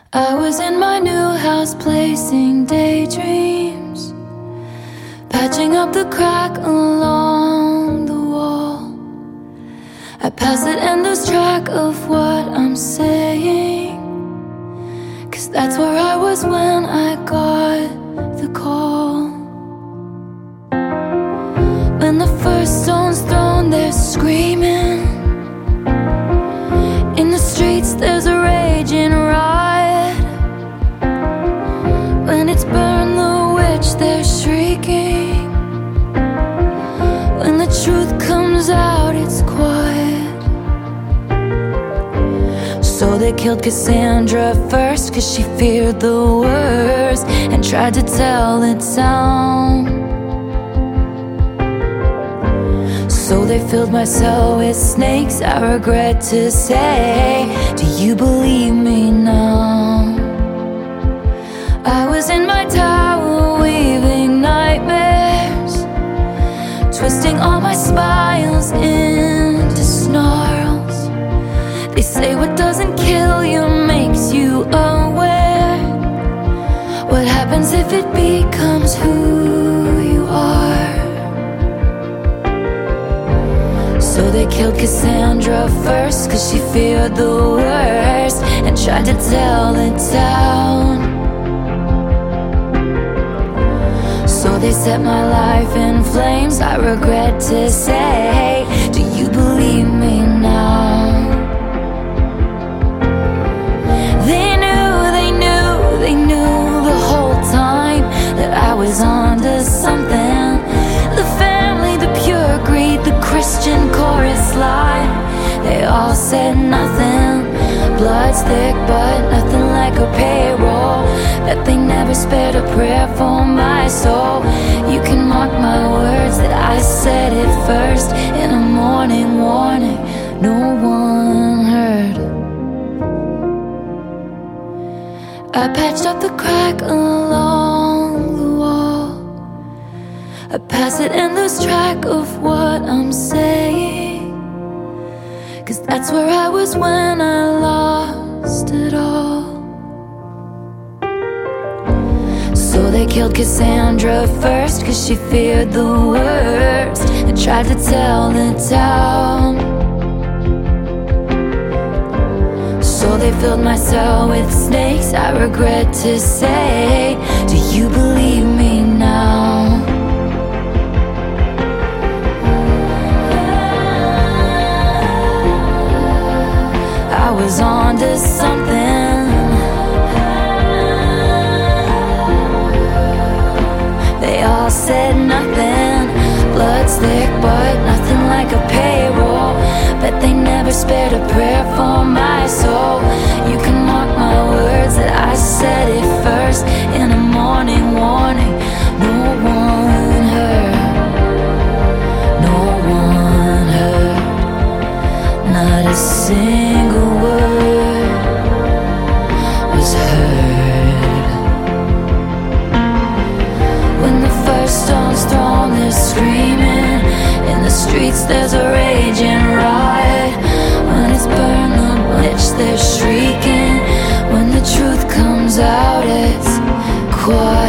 I was in my new house placing daydreams, patching up the crack along the wall. I pass it and lose track of what I'm saying, 'cause that's where I was when I got the call. When the first stone's thrown, they're screaming. In the streets there's a raging riot. When it's burn the witch, they're shrieking. When the truth comes out, it's quiet. So they killed Cassandra first, 'cause she feared the worst and tried to tell the town. So they filled my cell with snakes, I regret to say. Do you believe me now? I was in my tower weaving nightmares, twisting all my smiles into snarls. They say what doesn't kill you makes you aware. What happens if it becomes who you are? So they killed Cassandra first, 'cause she feared the worst and tried to tell the town. So they set my life in flames, I regret to say. Do you believe me now? They knew the whole time that I was onto something. The family, the pure greed, the Christian chorus line, they all said nothing. Blood's thick but nothing like a payroll. That they never spared a prayer for my soul. You can mark my words that I said it first. In a morning warning no one heard. I patched up the crack along the wall. I pass it and lose track of what I'm saying, 'cause that's where I was when I lost it all. So they killed Cassandra first, 'cause she feared the worst and tried to tell the town. So they filled my cell with snakes, I regret to say. Do you believe me now? I was on to something. They all said nothing. Blood's thick but nothing like a payroll. But they never spared a prayer for my soul. You can mark my words that I said it first. In a morning warning no one heard. No one heard. Not a single word was heard. When the first stone's thrown, they're screaming. In the streets there's a raging riot. When it's burn the witch, they're shrieking. When the truth comes out, it's quiet.